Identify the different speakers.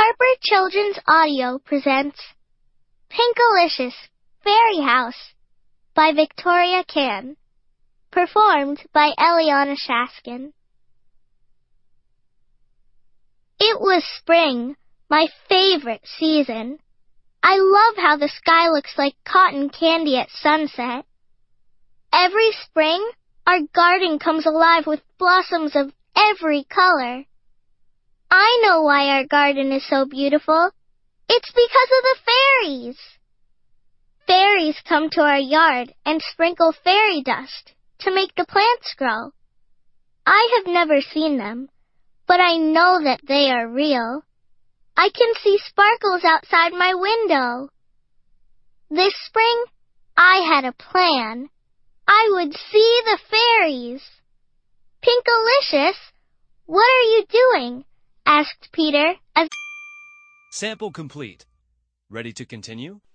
Speaker 1: Harper Children's Audio presents Pinkalicious Fairy House by Victoria Can, performed by Eliana Shaskin. It was spring, my favorite season. I love how the sky looks like cotton candy at sunset. Every spring, our garden comes alive with blossoms of every color. I know why our garden is so beautiful. It's because of the fairies. Fairies come to our yard and sprinkle fairy dust to make the plants grow. I have never seen them, but I know that they are real. I can see sparkles outside my window. This spring, I had a plan. I would see the fairies. Pinkalicious, what are you doing? Asked Peter as...
Speaker 2: Sample complete. Ready to continue?